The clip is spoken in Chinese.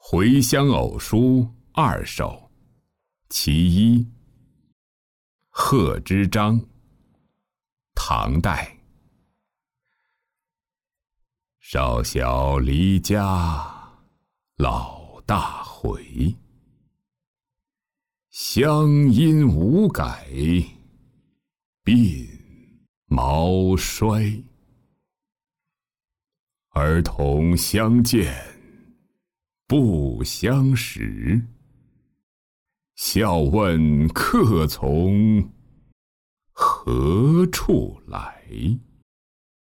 回乡偶书2首，其一。贺知章，唐代。少小离家老大回，乡音无改鬓毛衰。儿童相见不相识，笑问客从何处来。